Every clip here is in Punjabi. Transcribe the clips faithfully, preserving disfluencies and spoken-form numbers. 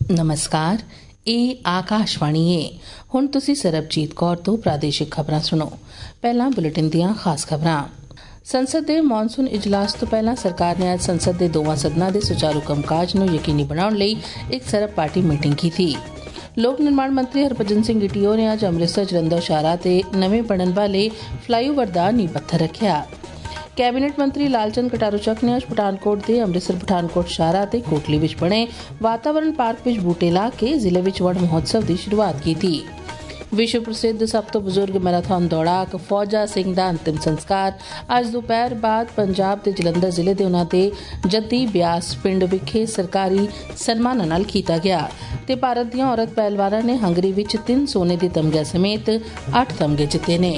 नमस्कार, ਇਹ ਆਕਾਸ਼ਵਾਣੀ ਹੈ। ਹੁਣ ਤੁਸੀਂ ਸਰਬਜੀਤ ਕੌਰ ਤੋਂ ਪ੍ਰਾਦੇਸ਼ਿਕ ਖਬਰਾਂ ਸੁਣੋ। ਪਹਿਲਾਂ ਬੁਲੇਟਿਨ ਦੀਆਂ ਖਾਸ ਖਬਰਾਂ। ਸੰਸਦ ਦੇ ਮੌਨਸੂਨ ਇਜਲਾਸ ਤੋਂ ਪਹਿਲਾਂ ਸਰਕਾਰ ਨੇ ਅੱਜ ਸੰਸਦ ਦੇ ਦੋਵਾਂ ਸਦਨਾਂ ਦੇ ਸੁਚਾਰੂ ਕੰਮਕਾਜ ਨੂੰ ਯਕੀਨੀ ਬਣਾਉਣ ਲਈ ਇੱਕ ਸਰਬ ਪਾਰਟੀ ਮੀਟਿੰਗ ਕੀਤੀ। ਲੋਕ ਨਿਰਮਾਣ ਮੰਤਰੀ ਹਰਭਜਨ ਸਿੰਘ ਗਿੱਟੀਓ ਨੇ ਅੱਜ ਅੰਮ੍ਰਿਤਸਰ ਜਲੰਧਰ ਸ਼ਾਹਰਾਹ ਤੇ ਨਵੇਂ ਬਣਨ ਵਾਲੇ ਫਲਾਈਓਵਰ ਦਾ ਨੀਂਹ ਪੱਥਰ ਰੱਖਿਆ। ਕੈਬਨਿਟ ਮੰਤਰੀ ਲਾਲਚੰਦ ਕਟਾਰੂ ਚੱਕ ਨੇ ਅੱਜ ਪਠਾਨਕੋਟ ਦੇ ਅੰਮ੍ਰਿਤਸਰ ਪਠਾਨਕੋਟ ਸ਼ਾਹਰਾਹ ਤੇ ਕੋਟਲੀ ਵਿੱਚ ਬਣੇ ਵਾਤਾਵਰਣ ਪਾਰਕ ਵਿੱਚ ਬੂਟੇ ਲਾ ਕੇ ਜ਼ਿਲ੍ਹੇ ਵਿੱਚ ਵਣ ਮਹੋਤਸਵ ਦੀ ਸ਼ੁਰੂਆਤ ਕੀਤੀ। ਵਿਸ਼ਵ ਪ੍ਰਸਿੱਧ ਸਭ ਤੋਂ ਬਜ਼ੁਰਗ ਮੈਰਾਥਨ ਦੌੜਾਕ ਫੌਜਾ ਸਿੰਘ ਦਾ ਅੰਤਿਮ ਸੰਸਕਾਰ ਅੱਜ ਦੁਪਹਿਰ ਬਾਅਦ ਪੰਜਾਬ ਦੇ ਜਲੰਧਰ ਜ਼ਿਲ੍ਹੇ ਦੇ ਉਨ੍ਹਾਂ ਦੇ ਜੱਦੀ ਬਿਆਸ ਪਿੰਡ ਵਿਖੇ ਸਰਕਾਰੀ ਸਨਮਾਨਾਂ ਨਾਲ ਕੀਤਾ ਗਿਆ ਤੇ ਭਾਰਤ ਦੀਆਂ ਔਰਤ ਪਹਿਲਵਾਨਾਂ ਨੇ ਹੰਗਰੀ ਵਿੱਚ ਤਿੰਨ ਸੋਨੇ ਦੇ ਤਮਗਿਆਂ ਸਮੇਤ ਅੱਠ ਤਮਗੇ ਜਿੱਤੇ ਨੇ।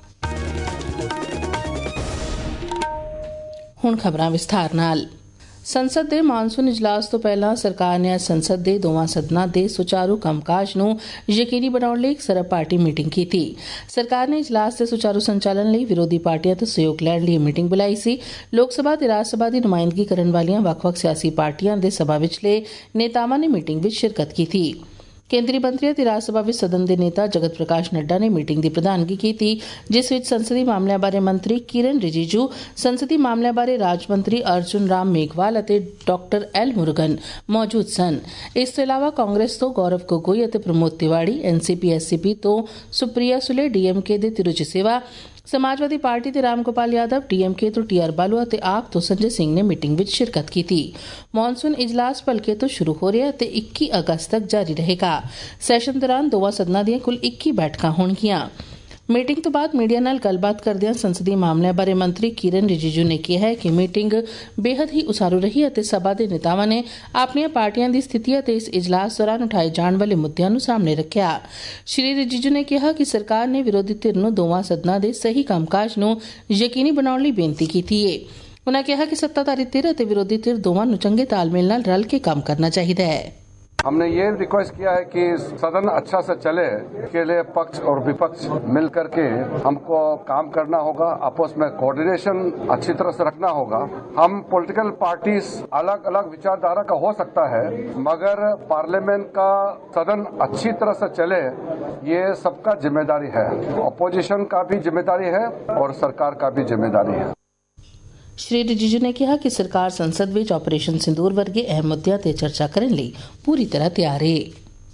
ਹੁਣ ਖਬਰਾਂ ਵਿਸਥਾਰ ਨਾਲ। ਸੰਸਦ ਦੇ ਮਾਨਸੂਨ ਇਜਲਾਸ ਤੋਂ ਪਹਿਲਾਂ ਸਰਕਾਰ ਨੇ ਅੱਜ ਸੰਸਦ ਦੇ ਦੋਵਾਂ ਸਦਨਾਂ ਦੇ ਸੁਚਾਰੂ ਕੰਮਕਾਜ ਨੂੰ ਯਕੀਨੀ ਬਣਾਉਣ ਲਈ ਇੱਕ ਸਰਬ ਪਾਰਟੀ ਮੀਟਿੰਗ ਕੀਤੀ। ਸਰਕਾਰ ਨੇ ਇਜਲਾਸ ਦੇ ਸੁਚਾਰੂ ਸੰਚਾਲਨ ਲਈ ਵਿਰੋਧੀ ਪਾਰਟੀਆਂ ਤੋਂ ਸਹਿਯੋਗ ਲੈਣ ਲਈ ਮੀਟਿੰਗ ਬੁਲਾਈ ਸੀ। ਲੋਕ ਸਭਾ ਤੇ ਰਾਜ ਸਭਾ ਦੀ ਨੁਮਾਇੰਦਗੀ ਕਰਨ ਵਾਲੀਆਂ ਵੱਖ-ਵੱਖ ਸਿਆਸੀ ਪਾਰਟੀਆਂ ਦੇ ਸਭਾ ਵਿਚਲੇ ਨੇਤਾਵਾਂ ਨੇ ਮੀਟਿੰਗ ਵਿੱਚ ਸ਼ਿਰਕਤ ਕੀਤੀ। ਕੇਂਦਰੀ ਮੰਤਰੀ ਅਤੇ ਰਾਜ ਸਭਾ ਵਿੱਚ ਸਦਨ ਦੇ ਨੇਤਾ ਜਗਤ ਪ੍ਰਕਾਸ਼ ਨੱਡਾ ਨੇ ਮੀਟਿੰਗ ਦੀ ਪ੍ਰਧਾਨਗੀ ਕੀਤੀ, ਜਿਸ ਵਿੱਚ ਸੰਸਦੀ ਮਾਮਲਿਆਂ ਬਾਰੇ ਮੰਤਰੀ ਕਿਰਨ ਰਿਜੀਜੂ, ਸੰਸਦੀ ਮਾਮਲਿਆਂ ਬਾਰੇ ਰਾਜ ਮੰਤਰੀ ਅਰਜੁਨ ਰਾਮ ਮੇਘਵਾਲ ਅਤੇ ਡਾਕਟਰ ਐਲ ਮੁਰਗਨ ਮੌਜੂਦ ਸਨ। ਇਸ ਤੋਂ ਇਲਾਵਾ ਕਾਂਗਰਸ ਤੋਂ ਗੌਰਵ ਗੋਗੋਈ ਅਤੇ ਪ੍ਰਮੋਦ ਤਿਵਾੜੀ, ਐਨਸੀਪੀ ਐਸਸੀਪੀ ਤੋਂ ਸੁਪ੍ਰਿਆ ਸੁਲੇ, ਡੀਐਮਕੇ ਦੇ ਤਿਰੁਚੀ ਸੇਵਾ, ਸਮਾਜਵਾਦੀ ਪਾਰਟੀ ਦੇ ਰਾਮ ਗੋਪਾਲ ਯਾਦਵ, ਡੀਐਮਕੇ ਤੋਂ ਟੀ ਆਰ ਬਾਲੂ ਅਤੇ ਆਪ ਤੋਂ ਸੰਜੇ ਸਿੰਘ ਨੇ ਮੀਟਿੰਗ ਵਿੱਚ ਸ਼ਿਰਕਤ ਕੀਤੀ। ਮੌਨਸੂਨ ਇਜਲਾਸ ਭਲਕੇ ਤੋਂ ਸ਼ੁਰੂ ਹੋ ਰਿਹਾ ਅਤੇ ਇੱਕੀ ਅਗਸਤ ਤੱਕ ਜਾਰੀ ਰਹੇਗਾ। ਸੈਸ਼ਨ ਦੌਰਾਨ ਦੋਵਾਂ ਸਦਨਾਂ ਦੀਆਂ ਕੁੱਲ ਇੱਕੀ ਬੈਠਕਾਂ ਹੋਣਗੀਆਂ। ਮੀਟਿੰਗ ਤੋਂ ਬਾਅਦ ਮੀਡੀਆ ਨਾਲ ਗੱਲਬਾਤ ਕਰਦਿਆਂ ਸੰਸਦੀ ਮਾਮਲਿਆਂ ਬਾਰੇ ਮੰਤਰੀ ਕਿਰਨ ਰਿਜੀਜੂ ਨੇ ਕਿਹਾ ਹੈ ਕਿ ਮੀਟਿੰਗ ਬੇਹੱਦ ਹੀ ਉਸਾਰੂ ਰਹੀ ਅਤੇ ਸਭਾ ਦੇ ਨੇਤਾਵਾਂ ਨੇ ਆਪਣੀਆਂ ਪਾਰਟੀਆਂ ਦੀ ਸਥਿਤੀ ਅਤੇ ਇਸ ਇਜਲਾਸ ਦੌਰਾਨ ਉਠਾਏ ਜਾਣ ਵਾਲੇ ਮੁੱਦਿਆਂ ਨੂੰ ਸਾਹਮਣੇ ਰੱਖਿਆ। ਸ਼੍ਰੀ ਰਿਜੀਜੂ ਨੇ ਕਿਹਾ ਕਿ ਸਰਕਾਰ ਨੇ ਵਿਰੋਧੀ ਧਿਰ ਨੂੰ ਦੋਵਾਂ ਸਦਨਾਂ ਦੇ ਸਹੀ ਕੰਮਕਾਜ ਨੂੰ ਯਕੀਨੀ ਬਣਾਉਣ ਲਈ ਬੇਨਤੀ ਕੀਤੀ ਹੈ। ਉਨ੍ਹਾਂ ਕਿਹਾ ਕਿ ਸੱਤਾਧਾਰੀ ਧਿਰ ਅਤੇ ਵਿਰੋਧੀ ਧਿਰ ਦੋਵਾਂ ਨੂੰ ਚੰਗੇ ਤਾਲਮੇਲ ਨਾਲ ਰਲ ਕੇ ਕੰਮ ਕਰਨਾ ਚਾਹੀਦਾ है। हमने ये रिक्वेस्ट किया है कि सदन अच्छा से चले, के लिए पक्ष और विपक्ष मिल करके हमको काम करना होगा, आपस में कोऑर्डिनेशन अच्छी तरह से रखना होगा। हम पॉलिटिकल पार्टीज अलग अलग विचारधारा का हो सकता है, मगर पार्लियामेंट का सदन अच्छी तरह से चले ये सबका जिम्मेदारी है। अपोजिशन का भी जिम्मेदारी है और सरकार का भी जिम्मेदारी है। ਸ਼੍ਰੀ ਰਿਜੀਜੂ ਨੇ ਕਿਹਾ ਕਿ ਸਰਕਾਰ ਸੰਸਦ ਵਿੱਚ ਆਪਰੇਸ਼ਨ ਸਿੰਦੂਰ ਵਰਗੇ ਅਹਿਮ ਮੁੱਦਿਆਂ ਤੇ ਚਰਚਾ ਕਰਨ ਲਈ ਪੂਰੀ ਤਰ੍ਹਾਂ ਤਿਆਰ ਹੈ।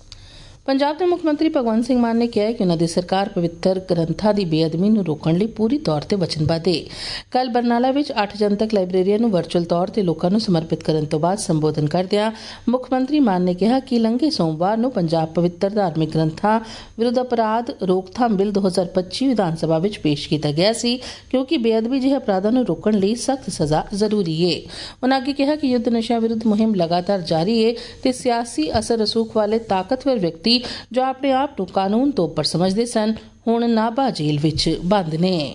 ਪੰਜਾਬ ਦੇ ਮੁੱਖ ਮੰਤਰੀ ਭਗਵੰਤ ਸਿੰਘ ਮਾਨ ਨੇ ਕਿਹਾ ਹੈ ਕਿ ਉਨ੍ਹਾਂ ਦੀ ਸਰਕਾਰ ਪਵਿੱਤਰ ਗ੍ਰੰਥਾਂ ਦੀ ਬੇਅਦਬੀ ਨੂੰ ਰੋਕਣ ਲਈ ਪੂਰੀ ਤੌਰ ਤੇ ਵਚਨਬੱਧ ਹੈ। ਕੱਲ੍ਹ ਬਰਨਾਲਾ ਵਿੱਚ ਅੱਠ ਜਨਤਕ ਲਾਇਬ੍ਰੇਰੀਆਂ ਨੂੰ ਵਰਚੁਅਲ ਤੌਰ ਤੇ ਲੋਕਾਂ ਨੂੰ ਸਮਰਪਿਤ ਕਰਨ ਤੋਂ ਬਾਅਦ ਸੰਬੋਧਨ ਕਰਦਿਆਂ ਮੁੱਖ ਮੰਤਰੀ ਮਾਨ ਨੇ ਕਿਹਾ ਕਿ ਲੰਘੇ ਸੋਮਵਾਰ ਨੂੰ ਪੰਜਾਬ ਪਵਿੱਤਰ ਧਾਰਮਿਕ ਗ੍ਰੰਥਾਂ ਵਿਰੁੱਧ ਅਪਰਾਧ ਰੋਕਥਾਮ ਬਿੱਲ ਦੋ ਹਜ਼ਾਰ ਪੱਚੀ ਵਿਧਾਨ ਸਭਾ ਵਿੱਚ ਪੇਸ਼ ਕੀਤਾ ਗਿਆ ਸੀ, ਕਿਉਂਕਿ ਬੇਅਦਬੀ ਜਿਹੇ ਅਪਰਾਧਾਂ ਨੂੰ ਰੋਕਣ ਲਈ ਸਖਤ ਸਜ਼ਾ ਜ਼ਰੂਰੀ ਹੈ। ਉਨ੍ਹਾਂ ਅੱਗੇ ਕਿਹਾ ਕਿ ਯੁੱਧ ਨਸ਼ਿਆਂ ਵਿਰੁੱਧ ਮੁਹਿੰਮ ਲਗਾਤਾਰ ਜਾਰੀ ਹੈ ਤੇ ਸਿਆਸੀ ਅਸਰ ਰਸੂਖ ਵਾਲੇ ਤਾਕਤਵਰ ਵਿਅਕਤੀ ਜੋ ਆਪਣੇ ਆਪ ਨੂੰ ਕਾਨੂੰਨ ਤੋਂ ਉੱਪਰ ਸਮਝਦੇ ਸਨ, ਹੁਣ ਨਾਭਾ ਜੇਲ੍ਹ ਵਿੱਚ ਬੰਦ ਨੇ।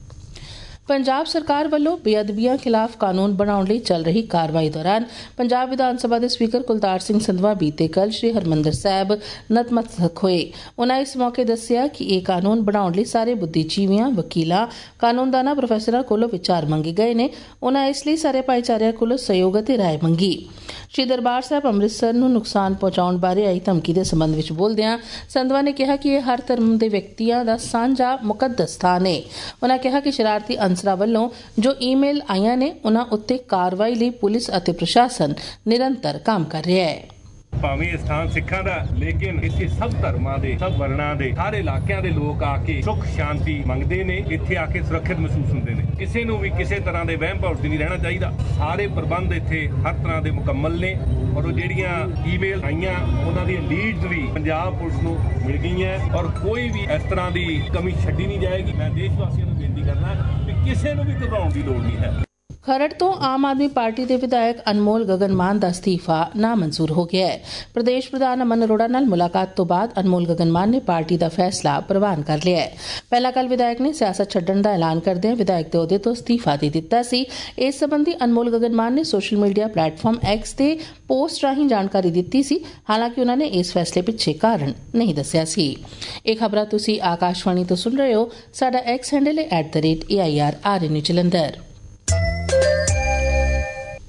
ਪੰਜਾਬ ਸਰਕਾਰ ਵੱਲੋਂ ਬੇਅਦਬੀਆਂ ਖਿਲਾਫ ਕਾਨੂੰਨ ਬਣਾਉਣ ਲਈ ਚੱਲ ਰਹੀ ਕਾਰਵਾਈ ਦੌਰਾਨ ਪੰਜਾਬ ਵਿਧਾਨ ਸਭਾ ਦੇ ਸਪੀਕਰ ਕੁਲਤਾਰ ਸਿੰਘ ਸੰਧਵਾ ਬੀਤੇ ਕੱਲ੍ਹ ਸ੍ਰੀ ਹਰਿਮੰਦਰ ਸਾਹਿਬ ਨਤਮਸਤਕ ਹੋਏ। ਉਨ੍ਹਾਂ ਇਸ ਮੌਕੇ ਦੱਸਿਆ ਕਿ ਇਹ ਕਾਨੂੰਨ ਬਣਾਉਣ ਲਈ ਸਾਰੇ ਬੁੱਧੀਜੀਵੀਆਂ, ਵਕੀਲਾਂ, ਕਾਨੂੰਨਦਾਨਾਂ, ਪ੍ਰੋਫੈਸਰਾਂ ਕੋਲੋਂ ਵਿਚਾਰ ਮੰਗੇ ਗਏ ਨੇ। ਉਨ੍ਹਾਂ ਇਸ ਲਈ ਸਾਰੇ ਭਾਈਚਾਰਿਆਂ ਕੋਲੋਂ ਸਹਿਯੋਗ ਅਤੇ ਰਾਏ ਮੰਗੀ। ਸ਼੍ਰੀ ਦਰਬਾਰ ਸਾਹਿਬ ਅੰਮ੍ਰਿਤਸਰ ਨੂੰ ਨੁਕਸਾਨ ਪਹੁੰਚਾਉਣ ਬਾਰੇ ਆਈ ਧਮਕੀ ਦੇ ਸੰਬੰਧ ਵਿੱਚ ਬੋਲਦਿਆਂ ਸੰਧਵਾ ਨੇ ਕਿਹਾ ਕਿ ਇਹ ਹਰ ਧਰਮ ਦੇ ਵਿਅਕਤੀਆਂ ਦਾ ਸਾਂਝਾ ਮੁਕੱਦਸ ਸਥਾਨ ਹੈ। ਉਨ੍ਹਾਂ ਕਿਹਾ ਕਿ ਸ਼ਰਾਰਤੀ ਅੰਸਰਾਂ ਵੱਲੋਂ ਜੋ ਈਮੇਲ ਆਈਆਂ ਨੇ ਉਨ੍ਹਾਂ ਉੱਤੇ ਕਾਰਵਾਈ ਲਈ ਪੁਲਿਸ ਅਤੇ ਪ੍ਰਸ਼ਾਸਨ ਨਿਰੰਤਰ ਕੰਮ ਕਰ ਰਿਹਾ ਹੈ। ਭਾਵੇਂ ਇਹ ਸਥਾਨ ਸਿੱਖਾਂ ਦਾ, ਲੇਕਿਨ ਇੱਥੇ ਸਭ ਧਰਮਾਂ ਦੇ, ਸਭ ਵਰਣਾਂ ਦੇ, ਸਾਰੇ ਇਲਾਕਿਆਂ ਦੇ ਲੋਕ ਆ ਕੇ ਸੁੱਖ ਸ਼ਾਂਤੀ ਮੰਗਦੇ ਨੇ, ਇੱਥੇ ਆ ਕੇ ਸੁਰੱਖਿਅਤ ਮਹਿਸੂਸ ਹੁੰਦੇ ਨੇ। ਕਿਸੇ ਨੂੰ ਵੀ ਕਿਸੇ ਤਰ੍ਹਾਂ ਦੇ ਵਹਿਮ ਭਰਮ ਨਹੀਂ ਰਹਿਣਾ ਚਾਹੀਦਾ। ਸਾਰੇ ਪ੍ਰਬੰਧ ਇੱਥੇ ਹਰ ਤਰ੍ਹਾਂ ਦੇ ਮੁਕੰਮਲ ਨੇ ਔਰ ਉਹ ਜਿਹੜੀਆਂ ਈਮੇਲ ਆਈਆਂ ਉਹਨਾਂ ਦੀਆਂ ਲੀਡਸ ਵੀ ਪੰਜਾਬ ਪੁਲਿਸ ਨੂੰ ਮਿਲ ਗਈਆਂ ਔਰ ਕੋਈ ਵੀ ਇਸ ਤਰ੍ਹਾਂ ਦੀ ਕਮੀ ਛੱਡੀ ਨਹੀਂ ਜਾਏਗੀ। ਮੈਂ ਦੇਸ਼ ਵਾਸੀਆਂ ਨੂੰ ਬੇਨਤੀ ਕਰਨਾ ਕਿ ਕਿਸੇ ਨੂੰ ਵੀ ਘਬਰਾਉਣ ਦੀ ਲੋੜ ਨਹੀਂ ਹੈ। ਖਰੜ ਤੋਂ ਆਮ ਆਦਮੀ ਪਾਰਟੀ ਦੇ ਵਿਧਾਇਕ ਅਨਮੋਲ ਗਗਨ ਮਾਨ ਦਾ ਅਸਤੀਫਾ ਨਾਮਨਜ਼ੂਰ ਹੋ ਗਿਆ ਹੈ। ਪ੍ਰਦੇਸ਼ ਪ੍ਰਧਾਨ ਅਮਨ ਅਰੋੜਾ ਨਾਲ ਮੁਲਾਕਾਤ ਤੋਂ ਬਾਅਦ ਅਨਮੋਲ ਗਗਨ ਮਾਨ ਨੇ ਪਾਰਟੀ ਦਾ ਫੈਸਲਾ ਪ੍ਰਵਾਨ ਕਰ ਲਿਆ ਹੈ। ਪਹਿਲਾਂ ਕੱਲ੍ਹ ਵਿਧਾਇਕ ਨੇ ਸਿਆਸਤ ਛੱਡਣ ਦਾ ਐਲਾਨ ਕਰਦਿਆਂ ਵਿਧਾਇਕ ਦੇ ਅਹੁਦੇ ਤੋਂ ਅਸਤੀਫਾ ਦੇ ਦਿੱਤਾ ਸੀ। ਇਸ ਸੰਬੰਧੀ ਅਨਮੋਲ ਗਗਨ ਮਾਨ ਨੇ ਸੋਸ਼ਲ ਮੀਡੀਆ ਪਲੇਟਫਾਰਮ ਐਕਸ ਤੇ ਪੋਸਟ ਰਾਹੀਂ ਜਾਣਕਾਰੀ ਦਿੱਤੀ ਸੀ। ਹਾਲਾਂਕਿ ਉਨ੍ਹਾਂ ਨੇ ਇਸ ਫੈਸਲੇ ਪਿੱਛੇ ਕਾਰਨ ਨਹੀਂ ਦੱਸਿਆ ਸੀ। ਇਹ ਖਬਰਾਂ ਤੁਸੀਂ ਆਕਾਸ਼ਵਾਣੀ ਤੋਂ ਸੁਣ ਰਹੇ ਹੋ। ਸਾਡਾ ਐਕਸ ਹੈਂਡਲ ਹੈ at the rate A I R R N U Jalandhar.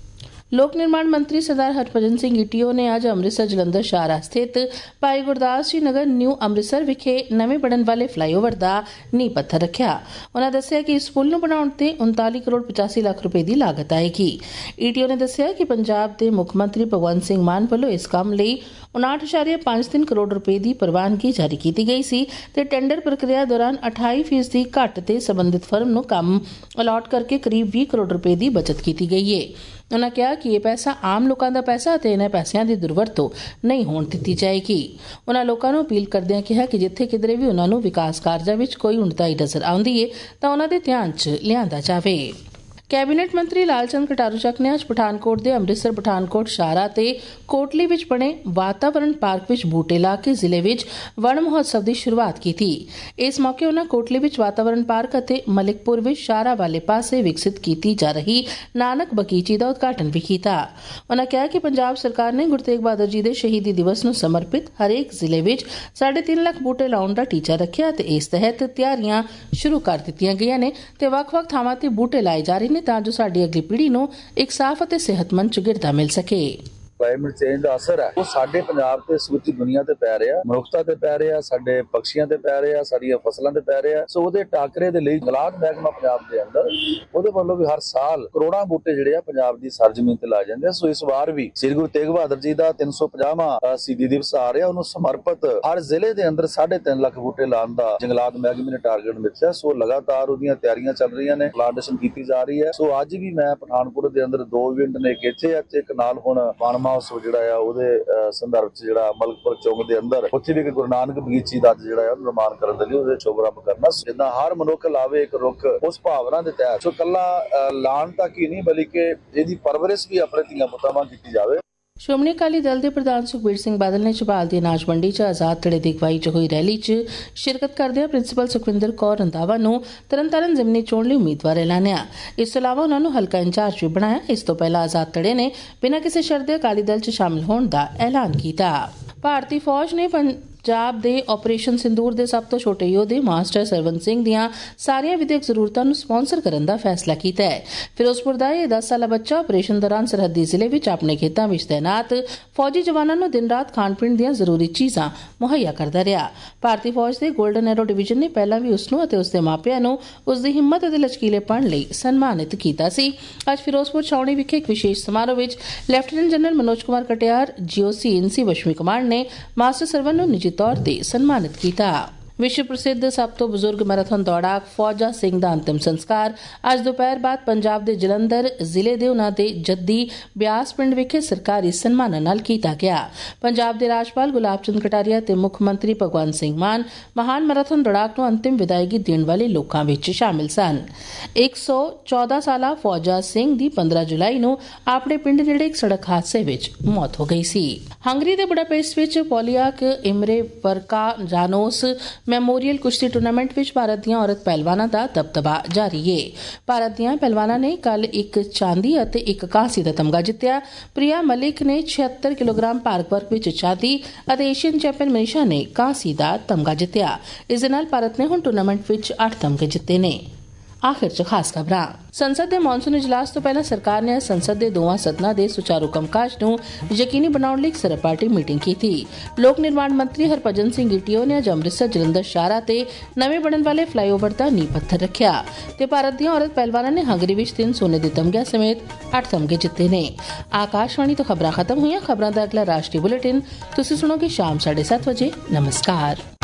लोक निर्माण मंत्री सरदार हरभजन सिंह ईटीओ ने अज अमृतसर जलंधर शाहरा स्थित भाई गुरदास जी नगर न्यू अमृतसर विखे नवे बनने वाले फ्लाईओवर का नींह पत्थर रखा। उन्होंने दस्सिया कि इस पुल नूं बनाउण ते उनताली करोड़ पचासी लाख रुपए की लागत आएगी। ईटीओ ने दस्सिया कि पंजाब के मुख मंत्री भगवंत सिंह मान वालों इस काम लई उनाहठ इशारिया पांच तीन करोड़ रुपए की प्रवानगी जारी की गई सी ते टेंडर प्रक्रिया दौरान अठाई फीसदी घट ते संबंधित फर्म नूं काम अलॉट करके करीब बीस करोड़ रुपए की बचत की गई है। उन्होंने कहा कि यह पैसा आम लोगों का पैसा ते इन्हां पैसों की दुरवरतों नहीं होण दित्ती जाएगी। उन्होंने लोगों को अपील करदिआं कहा कि जिथे किधरे भी उन्होंने विकास कार्यां विच कोई उणताई नज़र आउंदी है तां उन्हां दे ध्यान च लिआंदा जावे। कैबिनेट मंत्री लालचंद कटारू चक ने अज पठानकोट के अमृतसर पठानकोट शाहरा ते कोटली विच बने वातावरण पार्क विच बूटे ला के जिले विच वन महोत्सव की शुरुआत की थी। इस मौके उन्होंने कोटली विच वातावरण पार्क अते मलिकपुर विच शाहरा वाले पासे विकसित की जा रही नानक बगीची का उद्घाटन भी किया। उन्होंने कहा कि पंजाब सरकार ने गुरु तेग बहादुर जी के शहीदी दिवस नूं समर्पित हरेक जिले विच साढ़े तीन लाख बूटे लाउण का टीचा रखिया ते इस तहत तैयारियां शुरू कर दित्तियां गईयां ने ते वख-वख थावां ते बूटे लाए जा रहे तां जो साडी अगली पीढ़ी नूं एक साफ अते सेहतमंद चगिरदा मिल सके। क्लाइमेट चेंज का असर है वो साडे पंजाब ते समੁੱਚੀ दुनिया ते पै रहा, मनुखता ते पै रहा, साडे पक्षियों ते पै रहा, साडियां फसलों ते पै रहा। सो उहदे टाकरे दे लई जंगलात महकमा पंजाब दे अंदर उहदे वल्लों भी हर साल करोड़ां बूटे जिहड़े आ पंजाब दी सरजमीन ते लाए जांदे। सो इस वार भी श्री गुरु तेग बहादुर जी दा तीन सौ पचासवां शहीदी दिवस आ रहा, उहनूं समर्पित हर जिले दे अंदर साढ़े तीन लाख बूटे लाने दा जंगलात महकमे ने टारगेट मिथिਆ। सो लगातार उहदियां तैयारियां चल रही ने, प्लांटेशन की जा रही है। सो अज भी मैं पठानकोट दे अंदर दो इवेंट ने एक इत्थे ते एक नाल हुण पान महोत्सव जिहड़ा आ ਉਹਦੇ ਸੰਦਰਭ ਚ ਜਿਹੜਾ ਮਲਕਪੁਰ ਚੌਂਕ ਦੇ ਅੰਦਰ ਉੱਥੇ ਵੀ ਗੁਰੂ ਨਾਨਕ ਬਗੀਚੀ ਦਾ ਜਿਹੜਾ ਹੈ ਨਿਰਮਾਣ ਕਰਨ ਦੇ ਲਈ ਉਹਦੇ ਸ਼ੁਭਾਰੰਭ ਕਰਨਾ। ਜਿੱਦਾਂ ਹਰ ਮਨੁੱਖ ਲਾਵੇ ਇੱਕ ਰੁੱਖ ਉਸ ਭਾਵਨਾ ਦੇ ਤਹਿਤ ਸੋ ਕੱਲਾ ਲਾਣ ਤੱਕ ਹੀ ਨਹੀਂ ਬਲਕਿ ਇਹਦੀ ਪਰਵਰਿਸ਼ ਵੀ ਆਪਣੇ ਧੀਆਂ ਪੁੱਤਾਂ ਵਾਂਗ ਕੀਤੀ ਜਾਵੇ। श्रोमणी अकाली दल के प्रधान सुखबीर सिंह बादल ने झबाल की अनाज मंडी च आजाद धड़े की अगवाई च हुई रैली च शिरकत करदे प्रिंसीपल सुखविंदर कौर रंधावा नूं तरनतारन जिमनी चोण लई उम्मीदवार ऐलानिया। इस तो इलावा उन्होंने हलका इंचार्ज भी बनाया। इस तो पहला आजाद धड़े ने बिना किसी शर्त दे अकाली दल च शामिल होने का ऐलान किया। भारतीय फौज ने पंजाब दे ऑपरेशन सिंदूर दे सब तो छोटे योधे मास्टर सरवंत सिंह दियां सारियां विधिक जरूरतां नूं स्पॉन्सर करन दा फैसला कीता है। फिरोजपुर दा यह दस साला बच्चा ऑपरेशन दौरान सरहदी जिले विच अपने खेतां विच तैनात फौजी जवानां नूं दिन रात खाण पीण दियां जरूरी चीज़ां मुहैया करदा रहा। भारतीय फौज दे गोल्डन एरो डिवीजन ने पहलां भी उसनूं अते उसदे मापिਆਂ नूं उसदी हिम्मत अते लचकीलेपण लई सन्मानित कीता सी। अज फिरोजपुर छावणी विखे एक विशेष समारोह विच lieutenant general Manoj Kumar Katiyar GOC in C पश्चिमी कमांड ने मास्टर सरवंत नूं निजी तौर ते सम्मानित किया। विश्व प्रसिद्ध सब तो बुजुर्ग मैराथन दौड़ाक फौजा सिंह का अंतिम संस्कार अज दोपहर बाद पंजाब के जलंधर जिले के उन्हां दे जद्दी ब्यास पिंड विखे सरकारी सन्मानां नाल कीता गया। पंजाब के राज्यपाल गुलाब चंद कटारिया ते मुख मंत्री भगवंत सिंह मान महान मैराथन दौड़ाक नूं अंतिम विदायगी देण वाले लोकां विच शामिल सन। एक सौ चौदह साला फौजा सिंह की पंद्रह जुलाई नूं अपने पिंड नेड़े एक सड़क हादसे विच मौत हो गई सी। हंगरी के बुडापेस्ट विच Polyak Imre Varga Janos memorial कुश्ती टूर्नामेंट विच भारत दियां औरत पहलवानां दा दबदबा जारी है। भारत दियां पहलवानां ने कल एक चांदी अते एक कांसी दा तमगा जित्तिया। प्रिया मलिक ने छिहत्तर किलोग्राम भार वर्ग विच चांदी अते एशियन चैंपियन मनीषा ने कांसी दा तमगा जित्तिया। इस दे नाल भारत ने हुण टूर्नामेंट विच अठ तमगे जित्ते ने। आखिर च खास खबरां। संसद के मॉनसून इजलास तो पहला सरकार ने संसद के दोवां सदनां दे सुचारू कंमकाज नूं यकीनी बनाउण लई एक सरपाटी मीटिंग की थी। लोक निर्माण मंत्री हरभजन सिंह ईटीओ ने अज अमृतसर जलंधर शाहरा ते नवे बनने वाले फ्लाईओवर का नींह पत्थर रखिया ते भारत दियां औरत पहलवानां ने हंगरी विच तीन सोने दे तमगिਆਂ समेत अठ तमगे जित्ते ने। आकाशवाणी तो खबरां खत्म हुईयां। खबरां दा अगला राष्ट्रीय बुलेटिन तुसीं सुणोगे शाम साढ़े सात बजे। नमस्कार।